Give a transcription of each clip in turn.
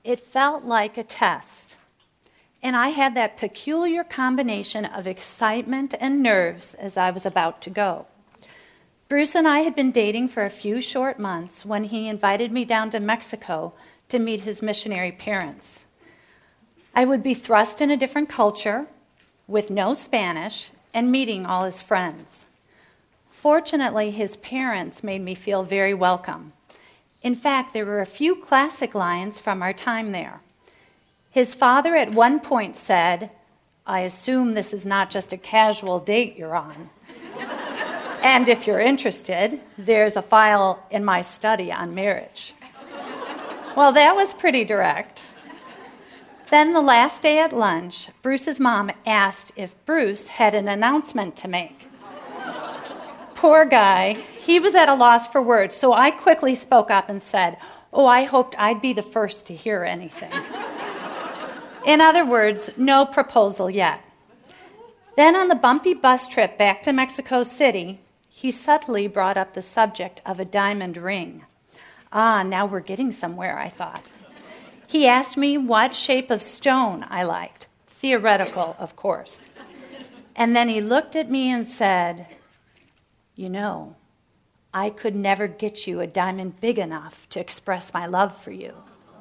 it felt like a test. And I had that peculiar combination of excitement and nerves as I was about to go. Bruce and I had been dating for a few short months when he invited me down to Mexico to meet his missionary parents. I would be thrust in a different culture with no Spanish and meeting all his friends. Fortunately, his parents made me feel very welcome. In fact, there were a few classic lines from our time there. His father at one point said, "I assume this is not just a casual date you're on. And if you're interested, there's a file in my study on marriage." Well, that was pretty direct. Then the last day at lunch, Bruce's mom asked if Bruce had an announcement to make. Poor guy, he was at a loss for words, so I quickly spoke up and said, "Oh, I hoped I'd be the first to hear anything." In other words, no proposal yet. Then on the bumpy bus trip back to Mexico City, he subtly brought up the subject of a diamond ring. Now we're getting somewhere, I thought. He asked me what shape of stone I liked. Theoretical, of course. And then he looked at me and said, "You know, I could never get you a diamond big enough to express my love for you."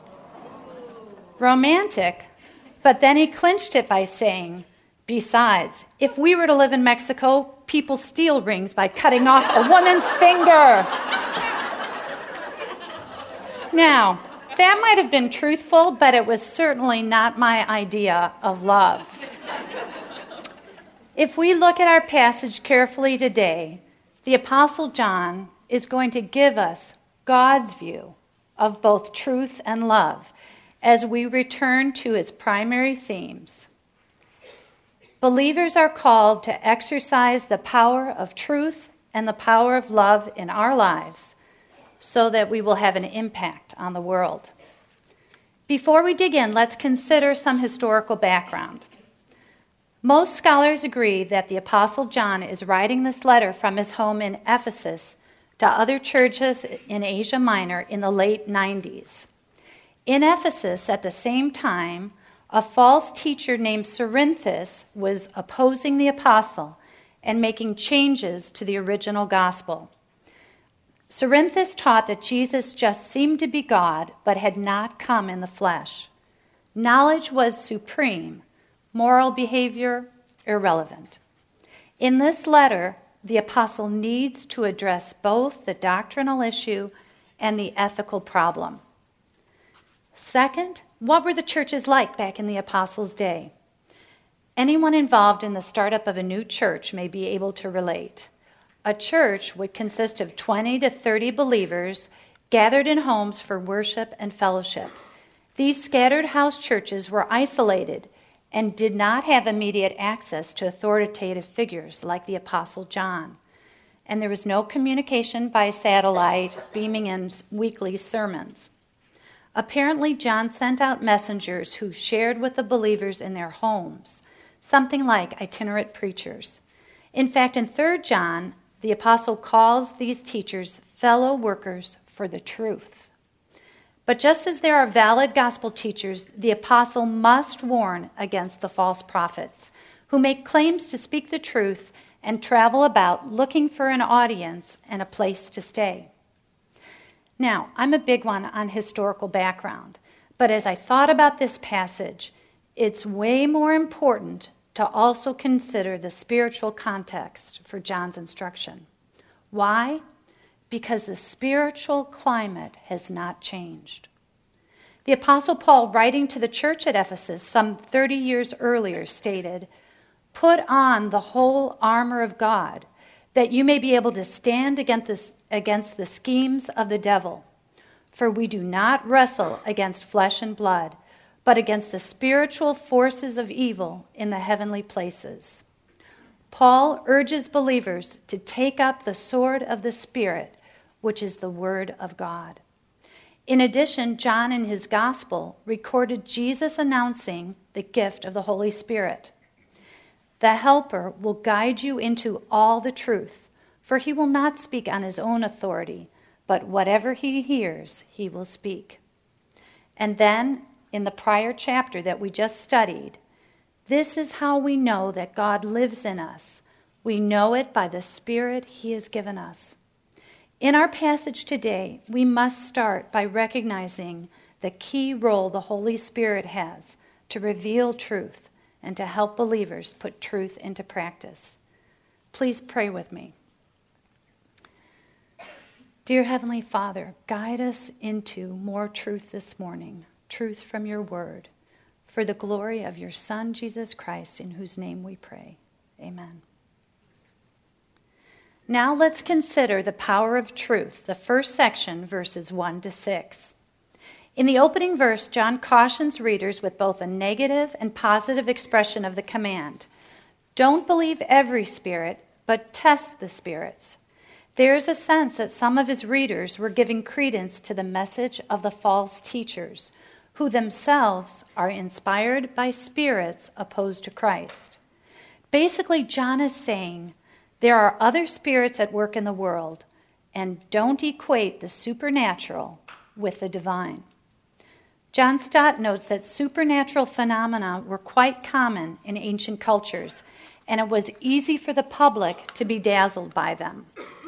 Romantic, but then he clinched it by saying, "Besides, if we were to live in Mexico, people steal rings by cutting off a woman's finger." Now, that might have been truthful, but it was certainly not my idea of love. If we look at our passage carefully today, the Apostle John is going to give us God's view of both truth and love as we return to his primary themes. Believers are called to exercise the power of truth and the power of love in our lives so that we will have an impact on the world. Before we dig in, let's consider some historical background. Most scholars agree that the Apostle John is writing this letter from his home in Ephesus to other churches in Asia Minor in the late 90s. In Ephesus, at the same time, a false teacher named Cerinthus was opposing the apostle and making changes to the original gospel. Cerinthus taught that Jesus just seemed to be God, but had not come in the flesh. Knowledge was supreme, moral behavior irrelevant. In this letter, the apostle needs to address both the doctrinal issue and the ethical problem. Second, what were the churches like back in the apostles' day? Anyone involved in the startup of a new church may be able to relate. A church would consist of 20 to 30 believers gathered in homes for worship and fellowship. These scattered house churches were isolated and did not have immediate access to authoritative figures like the Apostle John. And there was no communication by satellite beaming in weekly sermons. Apparently, John sent out messengers who shared with the believers in their homes, something like itinerant preachers. In fact, in 3 John, the apostle calls these teachers fellow workers for the truth. But just as there are valid gospel teachers, the apostle must warn against the false prophets who make claims to speak the truth and travel about looking for an audience and a place to stay. Now, I'm a big one on historical background, but as I thought about this passage, it's way more important to also consider the spiritual context for John's instruction. Why? Because the spiritual climate has not changed. The Apostle Paul, writing to the church at Ephesus some 30 years earlier, stated, "Put on the whole armor of God, that you may be able to stand against the schemes of the devil. For we do not wrestle against flesh and blood, but against the spiritual forces of evil in the heavenly places." Paul urges believers to take up the sword of the Spirit, which is the Word of God. In addition, John in his Gospel recorded Jesus announcing the gift of the Holy Spirit. The Helper will guide you into all the truth, for he will not speak on his own authority, but whatever he hears, he will speak. And then, in the prior chapter that we just studied, this is how we know that God lives in us. We know it by the Spirit He has given us. In our passage today, we must start by recognizing the key role the Holy Spirit has to reveal truth and to help believers put truth into practice. Please pray with me. Dear Heavenly Father, guide us into more truth this morning, truth from your word, for the glory of your Son, Jesus Christ, in whose name we pray. Amen. Now let's consider the power of truth, the first section, verses 1 to 6. In the opening verse, John cautions readers with both a negative and positive expression of the command. Don't believe every spirit, but test the spirits. There is a sense that some of his readers were giving credence to the message of the false teachers, who themselves are inspired by spirits opposed to Christ. Basically, John is saying, there are other spirits at work in the world, and don't equate the supernatural with the divine. John Stott notes that supernatural phenomena were quite common in ancient cultures, and it was easy for the public to be dazzled by them.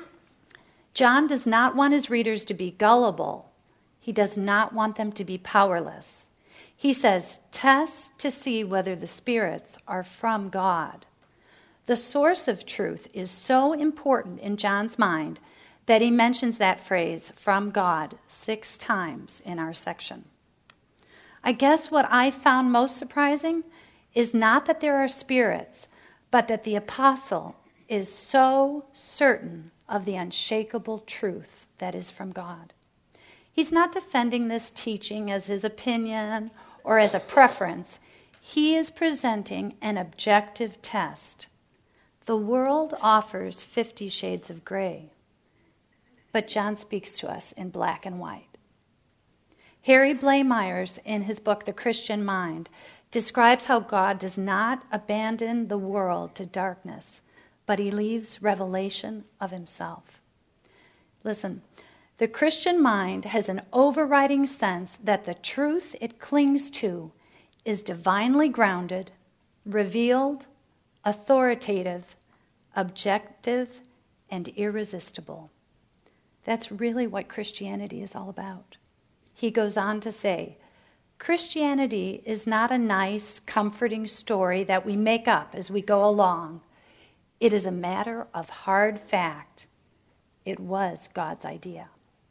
John does not want his readers to be gullible. He does not want them to be powerless. He says, test to see whether the spirits are from God. The source of truth is so important in John's mind that he mentions that phrase, from God, 6 times in our section. I guess what I found most surprising is not that there are spirits, but that the apostle is so certain of the unshakable truth that is from God. He's not defending this teaching as his opinion or as a preference. He is presenting an objective test. The world offers 50 shades of gray, but John speaks to us in black and white. Harry Blamires, in his book, The Christian Mind, describes how God does not abandon the world to darkness, but he leaves revelation of himself. Listen, the Christian mind has an overriding sense that the truth it clings to is divinely grounded, revealed, authoritative, objective, and irresistible. That's really what Christianity is all about. He goes on to say, Christianity is not a nice, comforting story that we make up as we go along. It is a matter of hard fact. It was God's idea.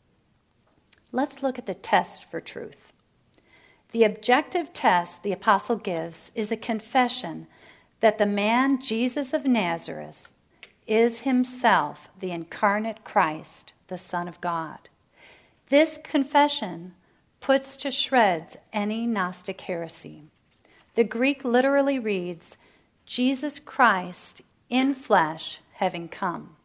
Let's look at the test for truth. The objective test the apostle gives is a confession that the man Jesus of Nazareth is himself the incarnate Christ, the Son of God. This confession puts to shreds any Gnostic heresy. The Greek literally reads, Jesus Christ in flesh having come.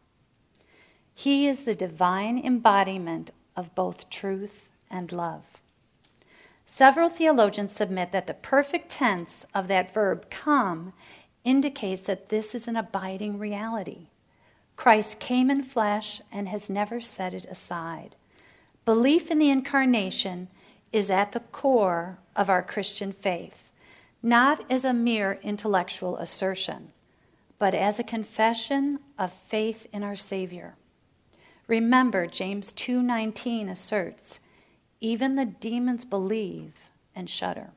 He is the divine embodiment of both truth and love. Several theologians submit that the perfect tense of that verb come indicates that this is an abiding reality. Christ came in flesh and has never set it aside. Belief in the incarnation is at the core of our Christian faith, not as a mere intellectual assertion, but as a confession of faith in our Savior. Remember, James 2:19 asserts, even the demons believe and shudder.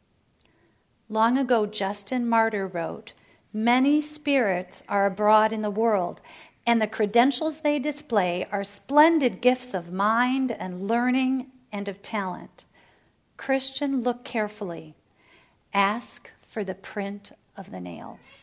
Long ago, Justin Martyr wrote, many spirits are abroad in the world, and the credentials they display are splendid gifts of mind and learning and of talent. Christian, look carefully. Ask for the print of the nails.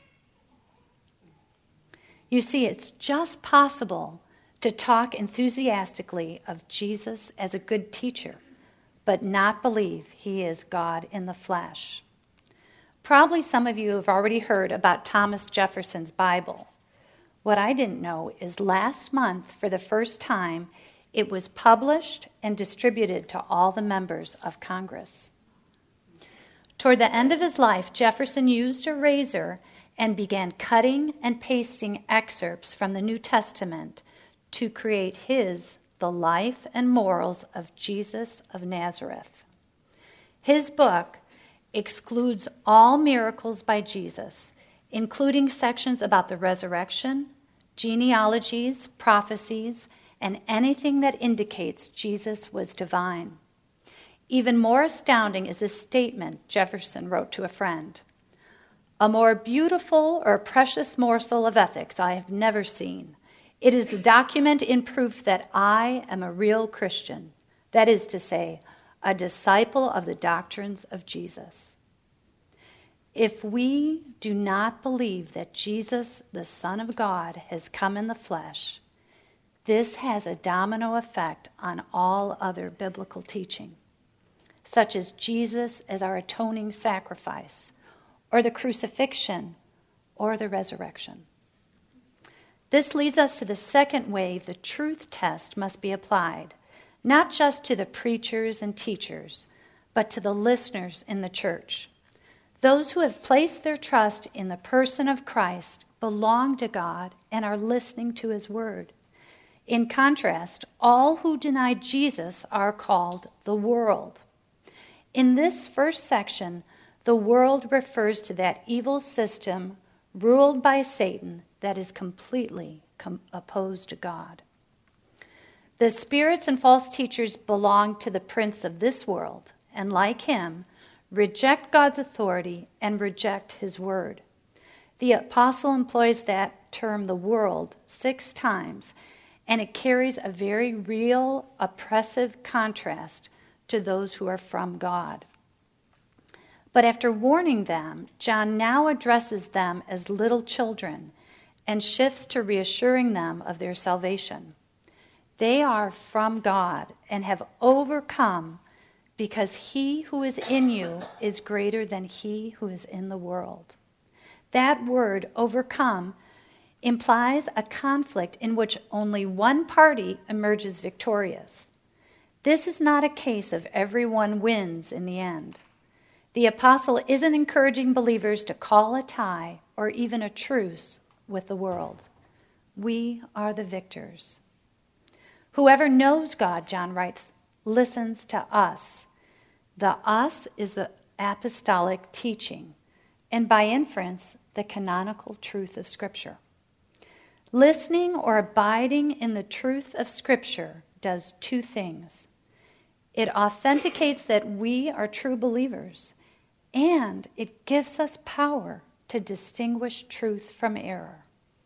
You see, it's just possible to talk enthusiastically of Jesus as a good teacher, but not believe he is God in the flesh. Probably some of you have already heard about Thomas Jefferson's Bible. What I didn't know is last month, for the first time, it was published and distributed to all the members of Congress. Toward the end of his life, Jefferson used a razor and began cutting and pasting excerpts from the New Testament to create his The Life and Morals of Jesus of Nazareth. His book excludes all miracles by Jesus, including sections about the resurrection, genealogies, prophecies, and anything that indicates Jesus was divine. Even more astounding is a statement Jefferson wrote to a friend. "A more beautiful or precious morsel of ethics I have never seen. It is a document in proof that I am a real Christian, that is to say, a disciple of the doctrines of Jesus." If we do not believe that Jesus, the Son of God, has come in the flesh, this has a domino effect on all other biblical teaching, such as Jesus as our atoning sacrifice, or the crucifixion, or the resurrection. This leads us to the second way the truth test must be applied, not just to the preachers and teachers, but to the listeners in the church. Those who have placed their trust in the person of Christ belong to God and are listening to his word. In contrast, all who deny Jesus are called the world. In this first section, the world refers to that evil system ruled by Satan that is completely opposed to God. The spirits and false teachers belong to the prince of this world, and like him, reject God's authority and reject his word. The apostle employs that term, the world, 6 times, and it carries a very real, oppressive contrast to those who are from God. But after warning them, John now addresses them as little children and shifts to reassuring them of their salvation. They are from God and have overcome because he who is in you is greater than he who is in the world. That word, overcome, implies a conflict in which only one party emerges victorious. This is not a case of everyone wins in the end. The apostle isn't encouraging believers to call a tie or even a truce with the world. We are the victors. Whoever knows God, John writes, listens to us. The us is the apostolic teaching, and by inference, the canonical truth of Scripture. Listening or abiding in the truth of Scripture does 2 things. It authenticates that we are true believers, and it gives us power to distinguish truth from error.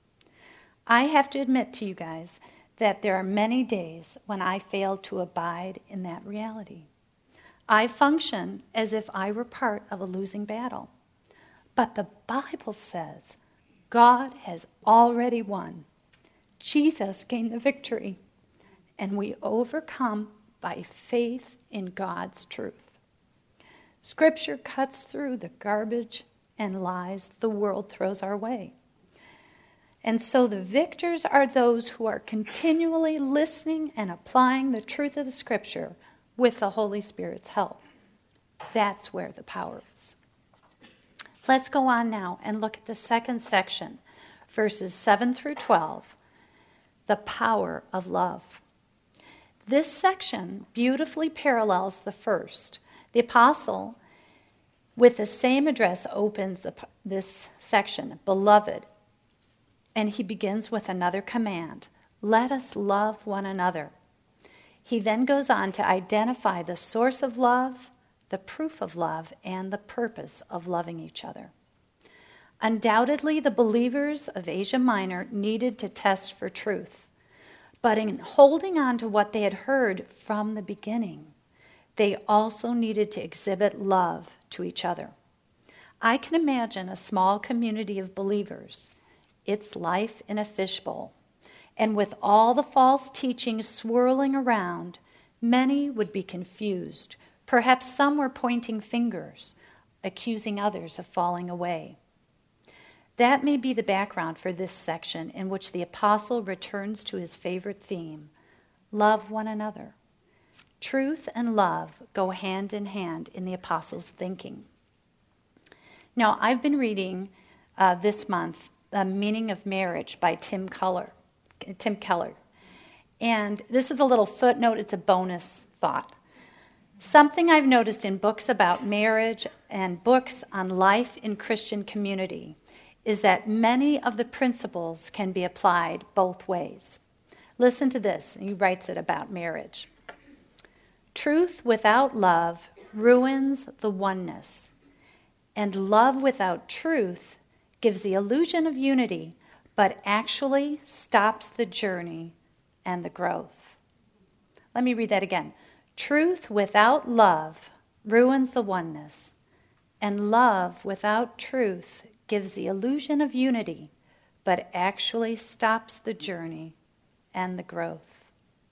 I have to admit to you guys that there are many days when I fail to abide in that reality. I function as if I were part of a losing battle. But the Bible says God has already won. Jesus gained the victory, and we overcome by faith in God's truth. Scripture cuts through the garbage and lies the world throws our way. And so the victors are those who are continually listening and applying the truth of the Scripture with the Holy Spirit's help. That's where the power is. Let's go on now and look at the second section, verses 7 through 12, the power of love. This section beautifully parallels the first. The apostle, with the same address, opens this section, beloved, and he begins with another command, let us love one another. He then goes on to identify the source of love, the proof of love, and the purpose of loving each other. Undoubtedly, the believers of Asia Minor needed to test for truth, but in holding on to what they had heard from the beginning, they also needed to exhibit love to each other. I can imagine a small community of believers, its life in a fishbowl, and with all the false teachings swirling around, many would be confused. Perhaps some were pointing fingers, accusing others of falling away. That may be the background for this section in which the apostle returns to his favorite theme, love one another. Truth and love go hand in hand in the apostle's thinking. Now, I've been reading this month The Meaning of Marriage by Tim Keller. And this is a little footnote, it's a bonus thought. Something I've noticed in books about marriage and books on life in Christian community is that many of the principles can be applied both ways. Listen to this. He writes it about marriage. Truth without love ruins the oneness, and love without truth gives the illusion of unity, but actually stops the journey and the growth. Let me read that again. Truth without love ruins the oneness, and love without truth gives the illusion of unity, but actually stops the journey and the growth.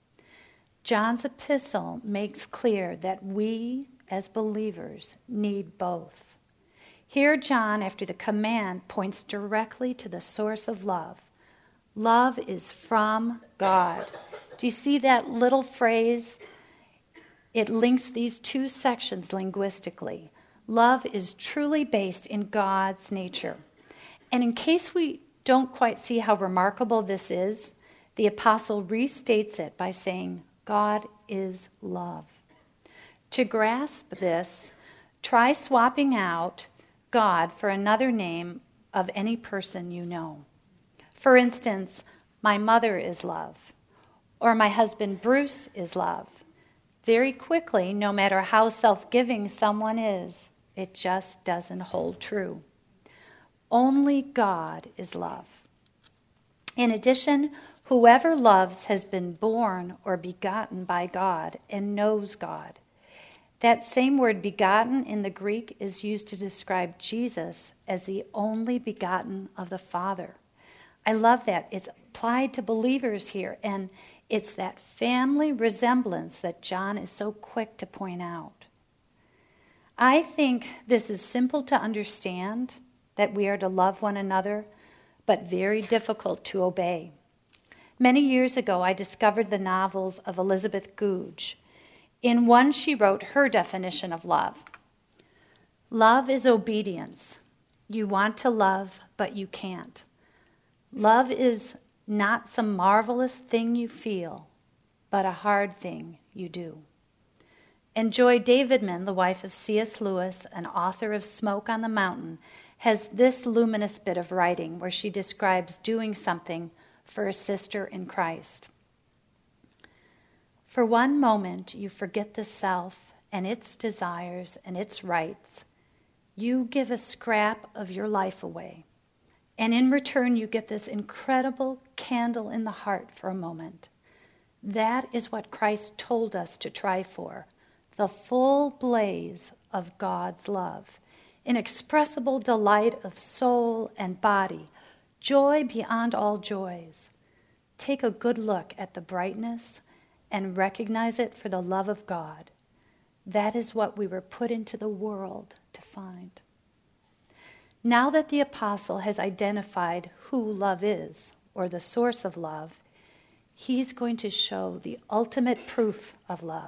John's epistle makes clear that we, as believers, need both. Here, John, after the command, points directly to the source of love. Love is from God. Do you see that little phrase? It links these two sections linguistically. Love is truly based in God's nature. And in case we don't quite see how remarkable this is, the apostle restates it by saying, God is love. To grasp this, try swapping out God for another name of any person you know. For instance, my mother is love, or my husband Bruce is love. Very quickly, no matter how self-giving someone is, it just doesn't hold true. Only God is love. In addition, whoever loves has been born or begotten by God and knows God. That same word begotten in the Greek is used to describe Jesus as the only begotten of the Father. I love that. It's applied to believers here, and it's that family resemblance that John is so quick to point out. I think this is simple to understand, that we are to love one another, but very difficult to obey. Many years ago, I discovered the novels of Elizabeth Goudge. In one, she wrote her definition of love. Love is obedience. You want to love, but you can't. Love is not some marvelous thing you feel, but a hard thing you do. And Joy Davidman, the wife of C.S. Lewis, and author of Smoke on the Mountain, has this luminous bit of writing where she describes doing something for a sister in Christ. For one moment, you forget the self and its desires and its rights. You give a scrap of your life away. And in return, you get this incredible candle in the heart for a moment. That is what Christ told us to try for, the full blaze of God's love, inexpressible delight of soul and body, joy beyond all joys. Take a good look at the brightness and recognize it for the love of God. That is what we were put into the world to find. Now that the apostle has identified who love is, or the source of love, he's going to show the ultimate proof of love.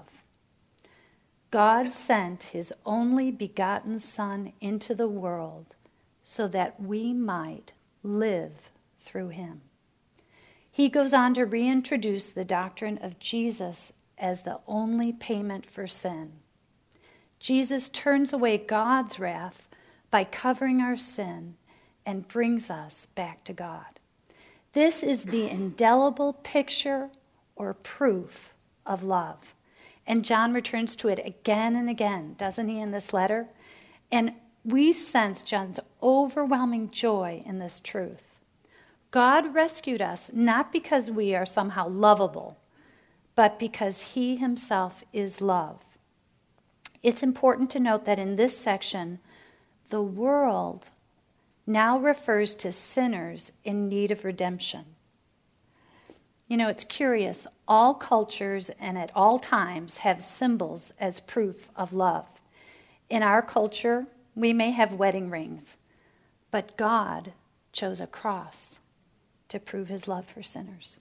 God sent his only begotten Son into the world so that we might live through him. He goes on to reintroduce the doctrine of Jesus as the only payment for sin. Jesus turns away God's wrath by covering our sin and brings us back to God. This is the indelible picture or proof of love. And John returns to it again and again, doesn't he, in this letter? And we sense John's overwhelming joy in this truth. God rescued us not because we are somehow lovable, but because he himself is love. It's important to note that in this section, the world now refers to sinners in need of redemption. You know, it's curious. All cultures and at all times have symbols as proof of love. In our culture, we may have wedding rings, but God chose a cross to prove his love for sinners.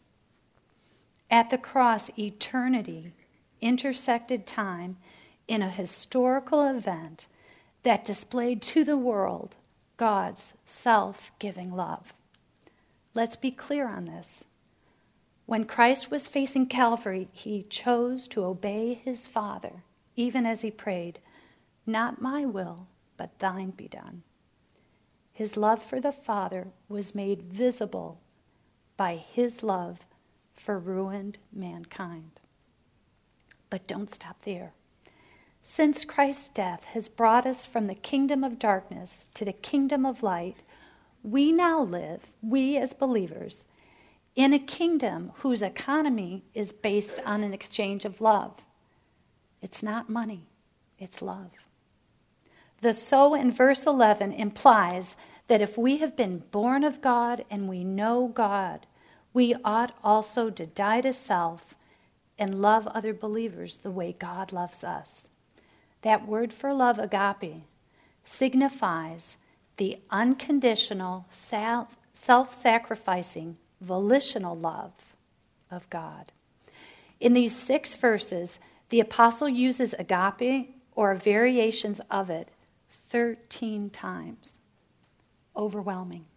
At the cross, eternity intersected time in a historical event that displayed to the world God's self-giving love. Let's be clear on this. When Christ was facing Calvary, he chose to obey his Father even as he prayed, "Not my will, but thine be done." His love for the Father was made visible by his love for ruined mankind. But don't stop there. Since Christ's death has brought us from the kingdom of darkness to the kingdom of light, we now live, we as believers, in a kingdom whose economy is based on an exchange of love. It's not money, it's love. The "so" in verse 11 implies that if we have been born of God and we know God, we ought also to die to self and love other believers the way God loves us. That word for love, agape, signifies the unconditional, self-sacrificing, volitional love of God. In these 6 verses, the apostle uses agape or variations of it 13 times. Overwhelming.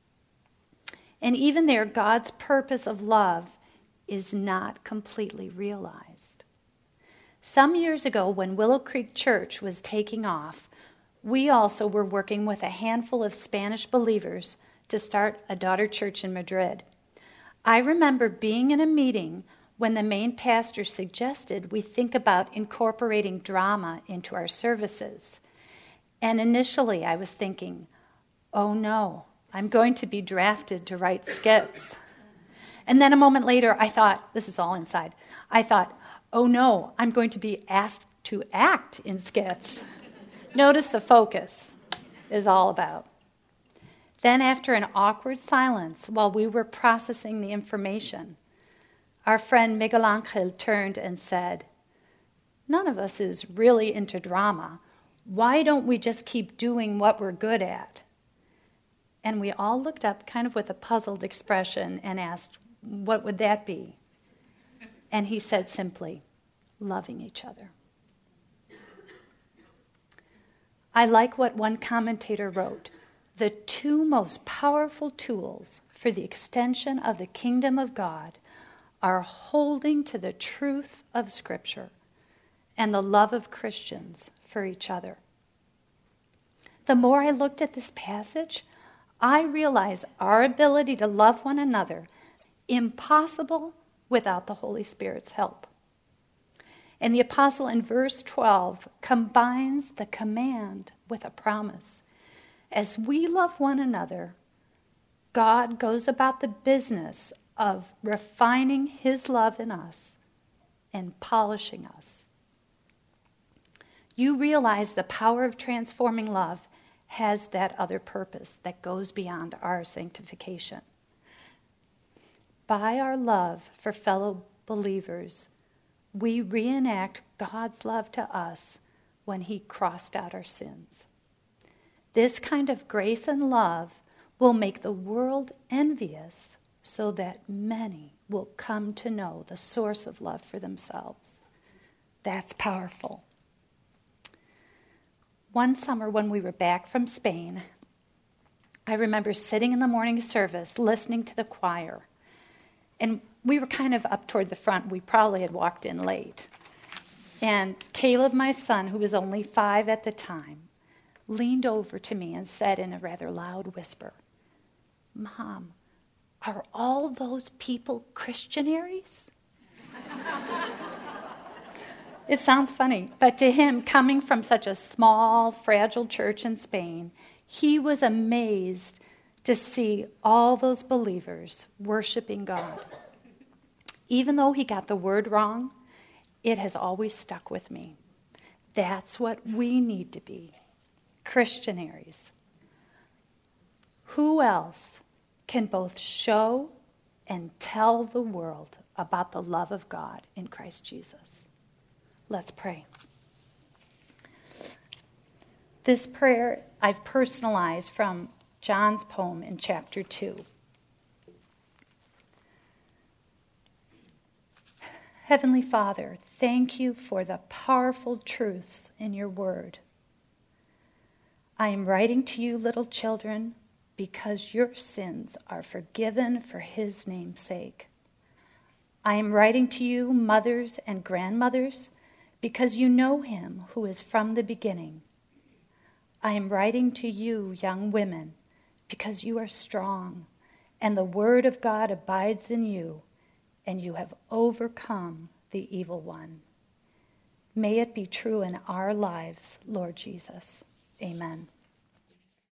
And even there, God's purpose of love is not completely realized. Some years ago, when Willow Creek Church was taking off, we also were working with a handful of Spanish believers to start a daughter church in Madrid. I remember being in a meeting when the main pastor suggested we think about incorporating drama into our services. And initially I was thinking, oh no, I'm going to be drafted to write skits. And then a moment later I thought, this is all inside, I thought, oh no, I'm going to be asked to act in skits. Notice the focus is all about. Then after an awkward silence while we were processing the information, our friend Miguel Angel turned and said, "None of us is really into drama. Why don't we just keep doing what we're good at?" And we all looked up kind of with a puzzled expression and asked, what would that be? And he said simply, loving each other. I like what one commentator wrote. The 2 most powerful tools for the extension of the kingdom of God are holding to the truth of Scripture and the love of Christians for each other. The more I looked at this passage, I realized our ability to love one another impossible without the Holy Spirit's help. And the apostle in verse 12 combines the command with a promise. As we love one another, God goes about the business of refining his love in us and polishing us. You realize the power of transforming love has that other purpose that goes beyond our sanctification. By our love for fellow believers, we reenact God's love to us when he crossed out our sins. This kind of grace and love will make the world envious so that many will come to know the source of love for themselves. That's powerful. One summer when we were back from Spain, I remember sitting in the morning service listening to the choir. And we were kind of up toward the front. We probably had walked in late. And Caleb, my son, who was only 5 at the time, leaned over to me and said in a rather loud whisper, "Mom, are all those people Christianaries?" It sounds funny, but to him, coming from such a small, fragile church in Spain, he was amazed to see all those believers worshiping God. Even though he got the word wrong, it has always stuck with me. That's what we need to be, Christianaries. Who else can both show and tell the world about the love of God in Christ Jesus? Let's pray. This prayer I've personalized from John's poem in chapter 2. Heavenly Father, thank you for the powerful truths in your word. I am writing to you, little children, because your sins are forgiven for his name's sake. I am writing to you, mothers and grandmothers, because you know him who is from the beginning. I am writing to you, young women, because you are strong, and the word of God abides in you, and you have overcome the evil one. May it be true in our lives, Lord Jesus. Amen.